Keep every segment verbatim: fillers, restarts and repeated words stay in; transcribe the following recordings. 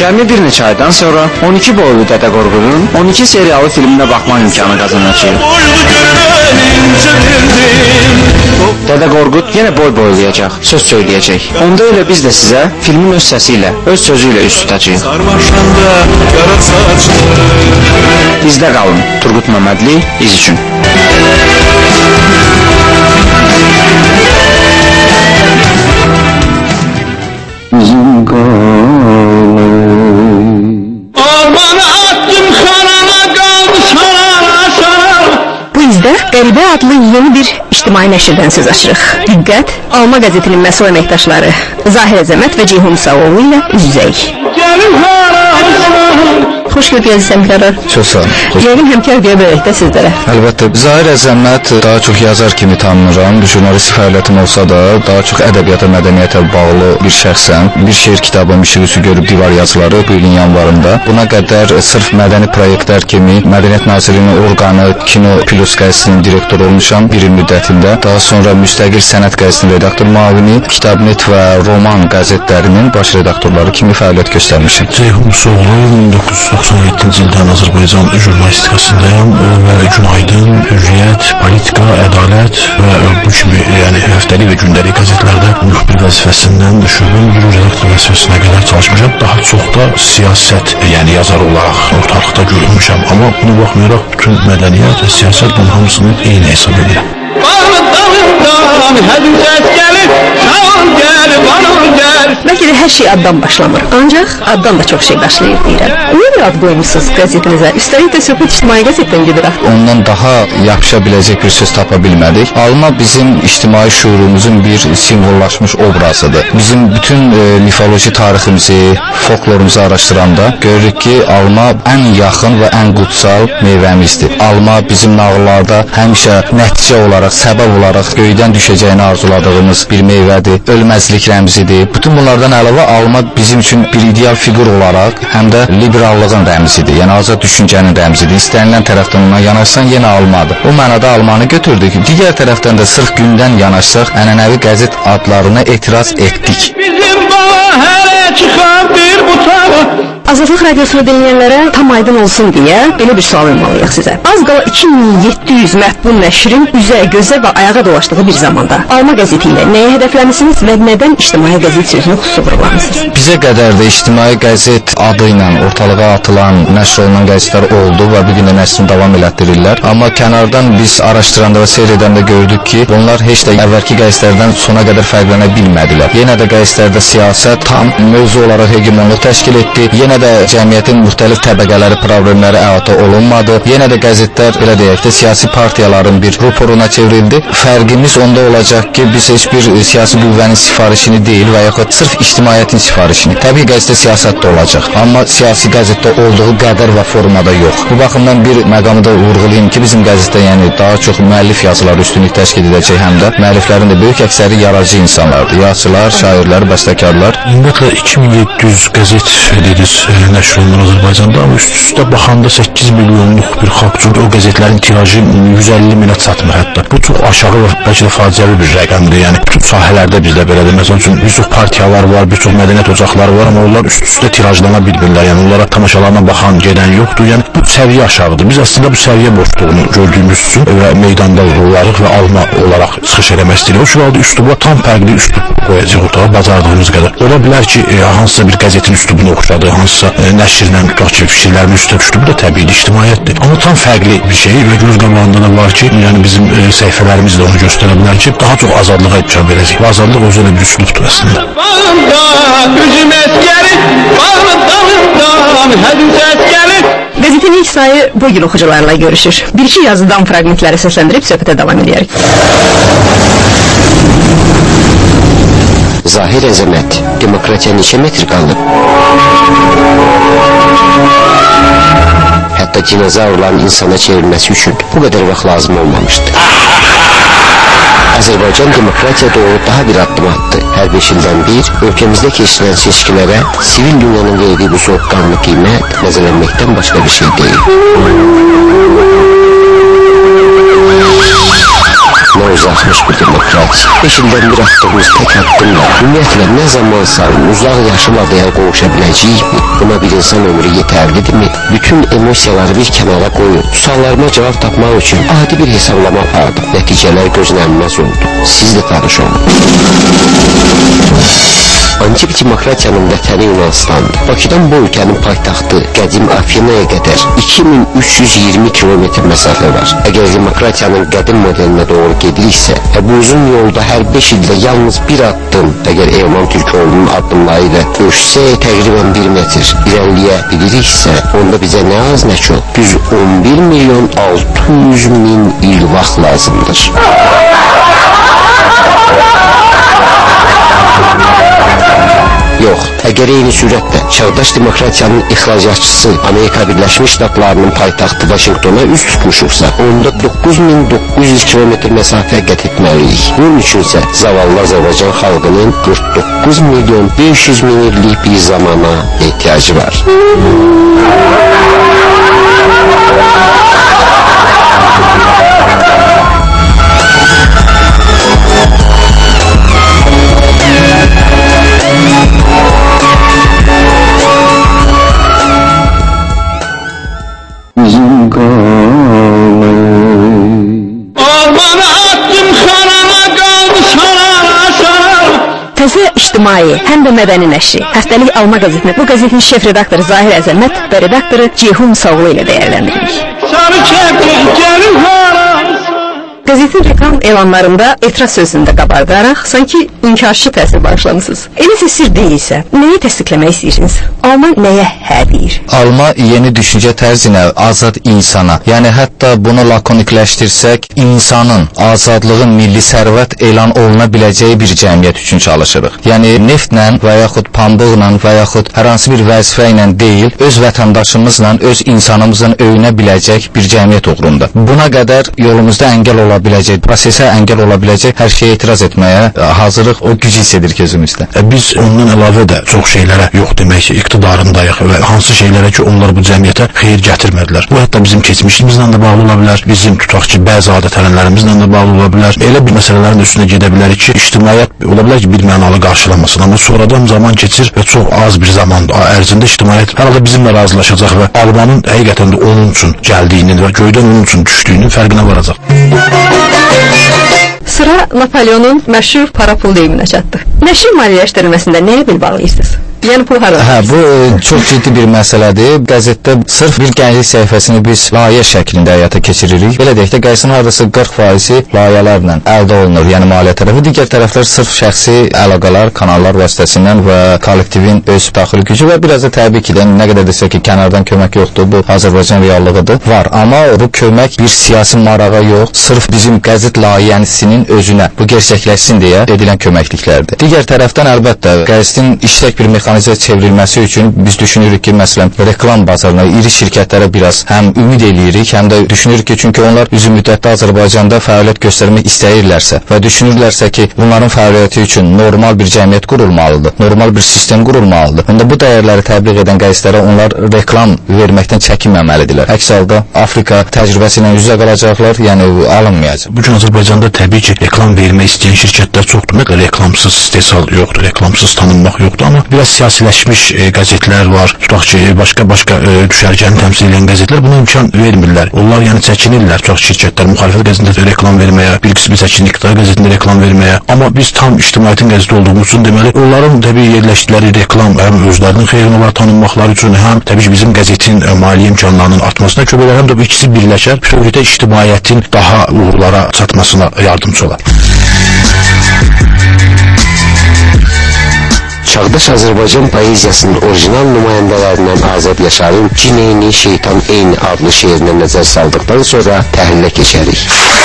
Cəmi bir neçə aydan sonra on iki boylu Dədə Qorqudun on iki seriyalı filminə baxmaq imkanı qazanacağıq. Dədə Qorqud yenə boy boylayacaq, söz söyləyəcək. Onda elə biz də sizə filmin öz səsi ilə, öz sözü ilə üst tutacağıq. Bizdə qalın. Turgut Məmmədli, İz üçün. Bizim qalın. Ormana attım xarana qaldı sarara sarara. Bu izdə Qəribə adlı yeni bir ictimai nəşrdən söz açırıq. Diqqət, Alma qəzetinin məsul əməkdaşları Zahir Əzəmət və Ceyhun Musaoğlu ilə üz-üzəyik. Xoş gördünüz səmkərlər. Çox sağ olun. Yəqin həmkər deyə bilərik də sizlərə. Əlbəttə, Zahir Əzəmət daha çox yazar kimi tanınıram. Jurnalist fəaliyyətim olsa da, daha çox ədəbiyyata, mədəniyyətə bağlı bir şəxsəm. Bir şeir kitabı Mişirüsü görüb divar yazıları bu ilin yanvarında. Buna qədər sırf mədəni proyektlər kimi Mədəniyyət Nazirliyinin orqanı Kino Plus qəzetinin direktoru olmuşam bir il müddətində. Daha sonra Müstəqil Sənət qəzetinin redaktor müavini, Kitabnet və Roman qəzetlərinin baş redaktorları kimi fəaliyyət göstərmişəm. Ceyhun Musaoğlu min doqquz yüz doxsan yeddinci ildən Azərbaycan jurnalistikasındayım və Günaydın, Hürriyyət, Politika, Ədalət və bu kimi yəni həftəlik və gündəlik qəzetlərdə müxbir vəzifəsindən şöbə müdürü redaktor vəzifəsinə qədər çalışmışam. Daha çox da siyasət, yəni yazar olaraq ortalıqda görünmüşəm. Amma buna baxmayaraq bütün mədəniyyət və siyasət bunun hamısını eyni hesab edirəm. Bəlkə də hər şey addan başlamır. Ancaq addan da çox şey başlayır deyirəm. Niyə bir ad qoymuşsunuz qəzetinizə? Üstəlik də söhbət ictimai qəzetdən gedir axı. Ondan daha yapışa biləcək bir söz tapa bilmədik. Alma bizim ictimai şuurumuzun bir simvollaşmış obrazıdır. Bizim bütün e, mifoloji tariximizi, folklorumuzu araşdıranda görürük ki, alma ən yaxın və ən qutsal meyvəmizdir. Alma bizim nağıllarda həmişə nəticə olaraq, səbəb olaraq göydən düşəcəyini arzuladığımız bir meyvədir. Ölməzlik rəmzidir. Bütün bunlardan əlavə alma bizim üçün bir ideal fiqur olaraq həm də liberallığın rəmzidir. Yəni azad düşüncənin rəmzidir. İstənilən tərəfdən ona yanaşsan yenə almadır. O mənada almanı götürdük. Digər tərəfdən də sırf gündən yanaşsaq ənənəvi qəzet adlarına etiraz etdik. Bizim bala hələ çıxan bir butağı. Azadlıq radiosunu dinləyənlərə tam aydın olsun deyə belə bir sual ünvanlayaq sizə. Az qala iki min yeddi yüz mətbun nəşrin üzə, gözə və ayağa dolaşdığı bir zamanda Alma qəzeti ilə nəyə hədəfləmisiniz və nədən ictimai qəzet sözünü xüsusi vurğulamısınız? Bizə qədər də ictimai qəzet adı ilə ortalığa atılan, nəşr olunan qəzetlər oldu və bu gün də nəşrini davam elətdirirlər. Amma kənardan biz araşdıranda və seyr edəndə gördük ki, bunlar heç də əvvəlki qəzetlərdən sona qədər fərqlənə bilmədilər. Yenə də qəzetlərdə siyasət tam mövzu olaraq hegemonluq təşkil etdi. Yenə də cəmiyyətin müxtəlif təbəqələri, problemləri əhatə olunmadı. Yenə də qəzetlər, belə deyək də, siyasi partiyaların bir ruporuna çevrildi. Fərqimiz onda olacaq ki, biz heç bir siyasi qüvvənin sifarişini deyil və yaxud sırf ictimaiyyətin sifarişini. Təbii qəzetdə siyasət də olacaq, amma siyasi qəzetdə olduğu qədər və formada yox. Bu baxımdan bir məqamı da vurğulayım ki, bizim qəzetdə yəni daha çox müəllif yazıları üstünlük təşkil edəcək, həm də müəlliflərin də böyük əksəri yaradıcı insanlardır. Yazıçılar, şairlər, bəstəkarlar. Ümumiyyətlə iki min yeddi yüz qəzet dediniz nəşr olunan Azərbaycanda, amma üst-üstə baxanda səkkiz milyonluq bir xalq üçün o qəzetlərin tirajı yüz əlli minə çatmır hətta. Bu çox aşağı və bəlkə də faciəvi bir rəqəmdir. Yəni bütün sahələrdə bizdə belədir. Məsələn üçün bir çox partiyalar var, bir çox mədəniyyət ocaqları var, amma onlar üst-üstə tirajlana bilmirlər. Yəni onlara tamaşalarına baxan, gedən yoxdur. Yəni bu səviyyə aşağıdır. Biz əslində bu səviyyə boşluğunu gördüyümüz üçün və meydanda olarıq və alma olaraq çıxış eləmək istəyirik. O şu halda üsluba tam fərqli üslub qoyacaq ortağa bacardığımız qədər. Ola bilər ki, e, hansısa bir qəzetin üslubunu oxşadı, hansısa e, nəşrlə qaçıb fikirlərin üstə üslubu da təbiidir, ictimaiyyətdir. Amma tam fərqli bir şey və göz qabağında da var ki, yəni bizim e, səhifələrimiz də onu göstərə bilər ki, daha çox azadlığa imkan verəcək. Və azadlıq özü də bir üslubdur əslində. Bağımda üzüm əskəri, bağımın dalında hədim səskəri. Qəzetin ilk sayı bu gün oxucularla görüşür. Bir-iki yazıdan fragmentləri səsləndirib söhbətə davam edərik. Zahir Əzəmət, demokratiya neçə metr qalıb? Hətta dinozavrların insana çevrilməsi üçün bu qədər vaxt lazım olmamışdı. Azərbaycan demokratiya doğru daha bir addım attı. Hər beş ildən bir, ölkəmizdə keçirilən seçkilərə sivil dünyanın verdiği bu soğukkanlı qiymət nəzərlənməkdən başqa bir şey deyil. Nə uzatmış bu demokrat. Beş ildən bir attığımız tek addımla ümumiyyətlə nə zamansa uzaq yaşıl adaya qovuşa biləcəyikmi? Buna bir insan ömrü yetərlidirmi? Bütün emosiyaları bir kənara qoyun. Suallarıma cavab tapmaq üçün adi bir hesablama apardım. Nəticələr gözlənilməz oldu. Siz də tanış olun. Antik demokratiyanın vətəni Yunanistandır. Bakıdan bu ülkənin paytaxtı qədim Afinaya qədər iki min üç yüz iyirmi kilometr məsafə var. Əgər demokratiyanın qədim modelinə doğru gediriksə və bu uzun yolda hər beş ildə yalnız bir addım, əgər Elman Türkoğlu'nun addımları ilə ölçsə təqribən bir metr irəliyə biliriksə, onda bizə nə az nə çox düz on bir milyon altı yüz min il vaxt lazımdır. Yox, əgər eyni sürətlə çağdaş demokratiyanın ixracatçısı Amerika Birləşmiş Ştatlarının paytaxtı Vaşinqtona üst tutmuşuqsa, onda doqquz min doqquz yüz kilometr məsafə qət etməliyik. Bunun üçünsə zavallı Azərbaycan xalqının qırx doqquz milyon beş yüz min illik bir zamana ehtiyacı var. Təzə ictimai, həm də mədəni nəşri, Həftəlik Alma qəzetini bu qəzetin şef redaktoru Zahir Əzəmət və redaktoru Ceyhun Sağlı ilə dəyərləndiririk. Qəzetin reklam elanlarında etiraz sözünü qabardaraq, sanki inkarçı təsir bağışlamışsınız. Eləsə sir deyilsə, nəyi təsdiqləmək istəyirsiniz? Alma nəyə hə deyir? Alma yeni düşüncə tərzinə, azad insana, yəni hətta bunu lakonikləşdirsək, insanın, azadlığın milli sərvət elan oluna biləcəyi bir cəmiyyət üçün çalışırıq. Yəni neftlə və yaxud pambıqla və yaxud hər hansı bir vəzifə ilə deyil, öz vətəndaşımızla, öz insanımızla öyünə biləcək bir cəmiyyət uğrunda. Buna qədər yolumuzda əngəl ola biləcək, prosesə əngəl ola biləcək hər şeyə etiraz etməyə hazırıq, o güc hiss edir gözümüzdə. Biz ondan əlavə də çox şeylərə yox demək iqtidarındayıq və hansı şeylərə ki, onlar bu cəmiyyətə xeyir gətirmədilər. Bu hətta bizim keçmişimizlə də bağlı ola bilər, bizim tutaq ki, bəzi adət-ənənələrimizlə də bağlı ola bilər. Elə bir məsələlərin üstünə gedə bilərik ki, ictimaiyyət ola bilər ki, bir mənalı qarşılamasın, amma sonradan zaman keçir və çox az bir zaman ərzində ictimaiyyət hər halda bizimlə razılaşacaq və Almanın həqiqətən də onun üçün gəldiyinin və göydən onun üçün düşdüyünün fərqinə varacaq. Sıra Napoleonun məşhur para pul deyiminə çatdı. Nəşrin maliyyələşdirilməsində nəyə bil bağlıyırsınız? Yəni pul harada? Hə, bu çox ciddi bir məsələdir. Qəzetdə sırf bir gənclik səhifəsini biz layihə şəklində həyata keçiririk. Belə deyək də, qəzetin hardasa qırx faizi layihələrlə əldə olunur, yəni maliyyə tərəfi. Digər tərəflər sırf şəxsi əlaqələr, kanallar vasitəsindən və kollektivin öz daxili gücü və biraz da təbii ki, nə qədər desək ki, kənardan kömək yoxdur, bu Azərbaycan reallığıdır. Var, amma bu kömək bir siyasi marağa yox, sırf bizim qəzet layihəsinin özünə bu gerçəkləşsin deyə edilən köməkliklərdir. Digər tərəfdən əlbəttə qəzetin işlək bir mexanizm çevrilməsi üçün biz düşünürük ki, məsələn, reklam bazarına, iri şirkətlərə biraz həm ümid eləyirik, həm də düşünürük ki, çünki onlar uzun müddətdə Azərbaycanda fəaliyyət göstərmək istəyirlərsə və düşünürlərsə ki, bunların fəaliyyəti üçün normal bir cəmiyyət qurulmalıdır, normal bir sistem qurulmalıdır. Onda bu dəyərləri təbliğ edən qəzetlərə onlar reklam verməkdən çəkinməməlidirlər. Əks halda Afrika təcrübəsi ilə üzə qalacaqlar, yəni alınmayacaq. Bu gün Azərbaycanda təbii ki, reklam vermək istəyən şirkətlər çoxdur. Nə qədər reklamsız istehsal yoxdur, reklamsız tanınmaq yoxdur, amma biraz siyasiləşmiş e, qəzetlər var, tutaq ki, başqa-başqa e, düşərgəni təmsil edən qəzetlər buna imkan vermirlər. Onlar yəni çəkinirlər, tutaq şirkətlər müxalifət qəzetində reklam verməyə, bir qismi çəkinir iqtidar qəzetində reklam verməyə. Amma biz tam ictimaiyyətin qəzeti olduğumuz üçün deməli, onların təbii yerləşdikləri reklam həm özlərinin xeyrinə var tanınmaqları üçün, həm təbii ki, bizim qəzetin e, maliyyə imkanlarının artmasına kömək edir, həm də bu ikisi birləşər, bütövlükdə ictimaiyyətin daha uğurlara çatmasına yardımcı olar. Çağdaş Azərbaycan poeziyasının orijinal nümayəndələrindən Azad Yaşarın Cineyni Şeytan Eyni adlı şeirinə nəzər saldıqdan sonra təhlilə keçərik.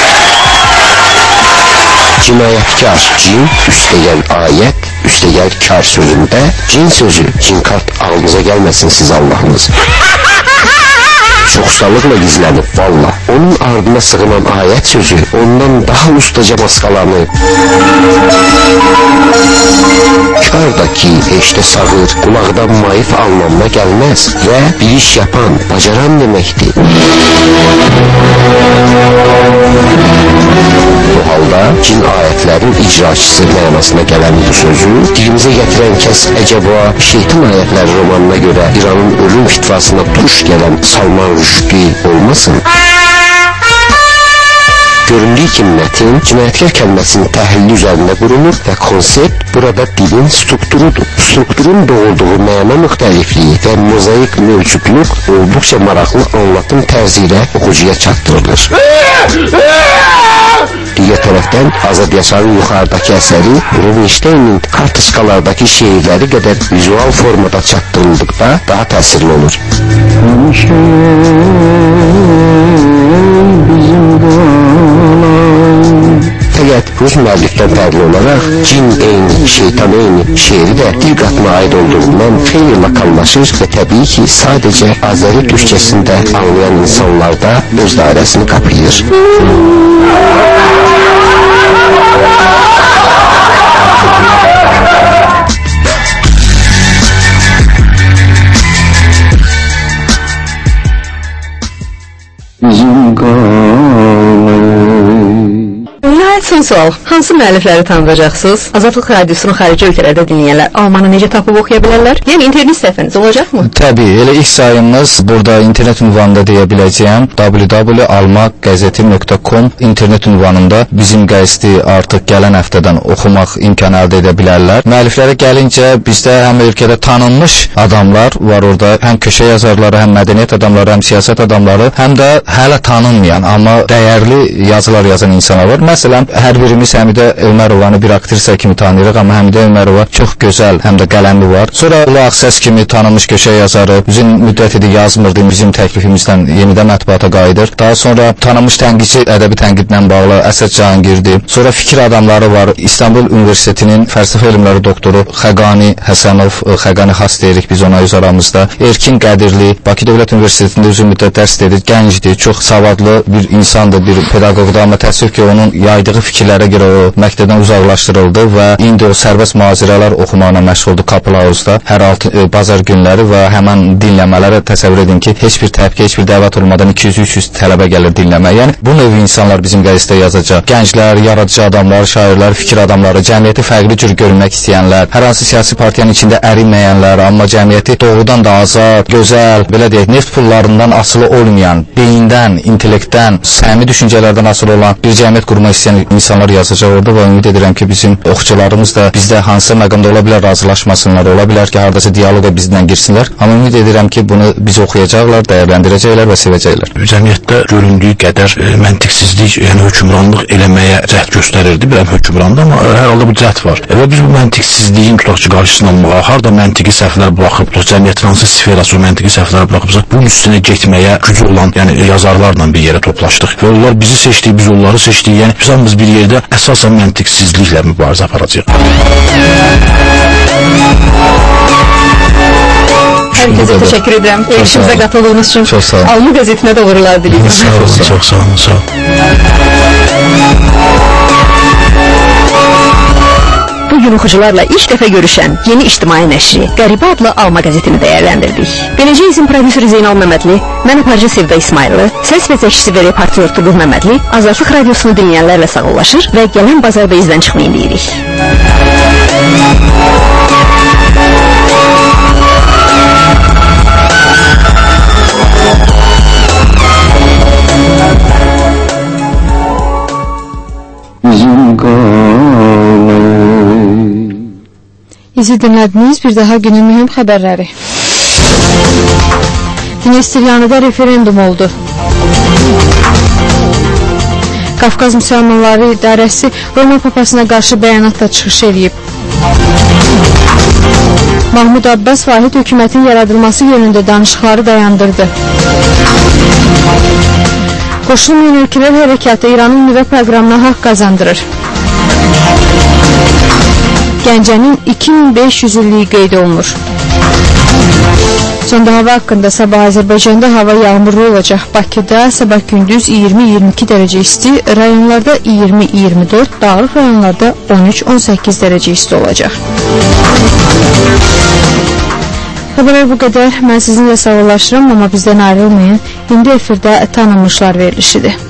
Cinayətkar, cin, üstəgəl ayət, üstəgəl kar sözündə cin sözü, cin kart ağlınıza gəlməsin siz Allahınız. Çox ustalıqla gizlənib, valla. Onun ardına sığınan ayət sözü ondan daha ustaca maskalanıb. Kar da ki, eşdə sağır, qulaqdan mayıf almamına gəlməz və bir iş yapan, bacaran deməkdir. Bu halda da cinayətlərin icraçısı mənasına gələn bu sözü dilimizə gətirən kəs əcəba Şeytan Ayətləri romanına görə İranın ölüm fitvasına duş gələn Salman Rushdie olmasın? Göründüyü ki, mətin cinayətkar kəlməsinin təhlili üzərində qurulur və konsept burada dilin strukturudur. Strukturun doğulduğu məna müxtəlifliyi və mozaik mövcudluq olduqca maraqlı anlatım tərzi ilə oxucuya çatdırılır. Digər tərəfdən Azad Yaşarın yuxarıdakı əsəri Rubinsteynin kartışkalardakı şeirləri qədər vizual formada çatdırıldıqda daha təsirli olur. Fəqət Rus müəllifdən fərqli olaraq Cin eyni, şeytan eyni şeiri də dil qatına aid olduğundan xeyli lokallaşır və təbii ki, sadəcə Azəri türkçəsində anlayan insanlarda öz dairəsini kaplayır. Nəhayət son sual. Hansı müəllifləri tanıyacaqsınız? Azadlıq Radiosunun xarici ölkələrdə dinləyənlər Almanı necə tapıb oxuya bilərlər? Yəni internet səhifəniz olacaqmı? Təbii, elə ilk sayımız burada internet ünvanında deyə biləcəyəm w w w nöqtə almaq qəzeti nöqtə com internet ünvanında bizim qəzeti artıq gələn həftədən oxumaq imkanı əldə edə bilərlər. Müəlliflərə gəlincə bizdə həm ölkədə tanınmış adamlar var orada, həm köşə yazarları, həm mədəniyyət adamları, həm siyasət adamları, həm də hələ tanınmayan, amma dəyərli yazılar yazan insanlar var. Məsələn, hər birimiz Həmidə Ömərovanı bir aktrisa kimi tanıyırıq, amma Həmidə Ömərova çox gözəl, həm də qələmi var. Sonra Ulu Ağsəs kimi tanınmış köşə yazarı uzun müddət idi yazmırdı, bizim təklifimizdən yenidən mətbuata qayıdır. Daha sonra tanınmış tənqidçi ədəbi tənqidlə bağlı Əsəd Cahangirdi. Sonra fikir adamları var. İstanbul Universitetinin fəlsəfə elmləri doktoru Xəqani Həsənov, Xəqani Xas deyirik biz ona öz aramızda. Erkin Qədirli, Bakı Dövlət Universitetində uzun müddət dərs edir, gəncdir, çox savadlı bir insandır, bir pedaqoqdur, amma təəssüf ki, onun yaydığı fikirlərə görə o məktəbdən uzaqlaşdırıldı və indi o sərbəst mühazirələr oxumaqla məşğuldur Kapıl Havuzda hər altı e, bazar günləri və həmən dinləmələrə təsəvvür edin ki, heç bir təpki, heç bir dəvət olmadan iki yüz üç yüz tələbə gəlir dinləməyə. Yəni bu növ insanlar bizim qəzetdə yazacaq. Gənclər, yaradıcı adamlar, şairlər, fikir adamları, cəmiyyəti fərqli cür görmək istəyənlər, hər hansı siyasi partiyanın içində ərinməyənlər, amma cəmiyyəti doğrudan da azad, gözəl, belə deyək, neft pullarından asılı olmayan, beyindən, intellektdən, səmi düşüncələrdən asılı olan bir cəmiyyət qurmaq istəyən insanlar yazacaq orada və ümid edirəm ki, bizim oxucularımız da bizdə hansı məqamda ola bilər razılaşmasınlar, ola bilər ki, haradasa dialoqa bizdən girsinlər. Amma ümid edirəm ki, bunu biz oxuyacaqlar, dəyərləndirəcəklər və sevəcəklər. Cəmiyyətdə göründüyü qədər e, məntiqsizlik, yəni hökmranlıq eləməyə cəhd göstərirdi, biləm hökmranda, amma hər halda bu cəhd var. E, və biz bu məntiqsizliyin tutaqçı qarşısına almağa, harda məntiqi səhvlər buraxıb, cəmiyyətin hansı sferası o məntiqi səhvlər buraxıbsa, bunun üstünə getməyə gücü olan, yəni yazarlarla bir yerə toplaşdıq və onlar bizi seçdik, biz onları seçdik, yəni biz hamımız bir yerdə əsasən məntiqsizliklə mübarizə aparacaq. Hər kəsə təşəkkür edirəm. Erişimizə qatıldığınız üçün. Çox sağ olun. Alma qəzetinə də uğurlar diləyirəm. Sağ olun, çox sağ olun, sağ olun. Bugün oxucularla ilk dəfə görüşən yeni ictimai nəşri Qəribə adlı Alma qəzetini dəyərləndirdik. Beləcə izin prodüseri Zeynal Məmmədli, mən aparıcı Sevda İsmayılı, səs və çəkisi və reportyor Tuğrul Məmmədli Azadlıq Radiosunu dinləyənlərlə sağollaşır və gələn bazarda izdən çıxmayın deyirik. Bizi dinlədiniz, bir daha günün mühüm xəbərləri. Dnestryanada referendum oldu. Qafqaz Müsəlmanları İdarəsi Roma Papasına qarşı bəyanatla çıxış edib. Mahmud Abbas vahid hökumətin yaradılması yönündə danışıqları dayandırdı. Qoşulmayan ölkələr hərəkatı İranın nüvə proqramına haqq qazandırır. Gəncənin iki min beş yüz illiyi qeyd olunur. Sonda hava haqqında sabah Azərbaycanda hava yağmurlu olacaq. Bakıda sabah gündüz iyirmi iyirmi iki dərəcə isti, rayonlarda iyirmi iyirmi dörd, dağlıq rayonlarda on üç on səkkiz dərəcə isti olacaq. Xəbərlər bu qədər. Mən sizinlə sağollaşıram, amma bizdən ayrılmayın. İndi efirdə tanınmışlar verilişidir.